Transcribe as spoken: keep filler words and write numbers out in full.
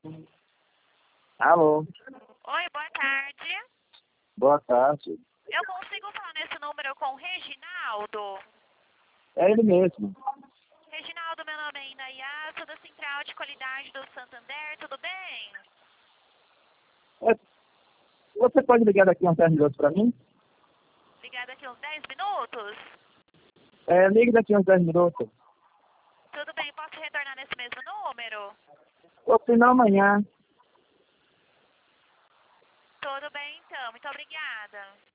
Alô, Oi, boa tarde. boa tarde. Eu consigo falar nesse número com o Reginaldo? É ele mesmo. Reginaldo, meu nome é Indaiá, sou da Central de Qualidade do Santander, tudo bem? É, você pode ligar daqui a uns dez minutos para mim? Ligado aqui uns dez minutos? É, ligue daqui a uns dez minutos. Tudo bem, posso retornar nesse mesmo número? Ou se não, amanhã. Tudo bem, então. Muito obrigada.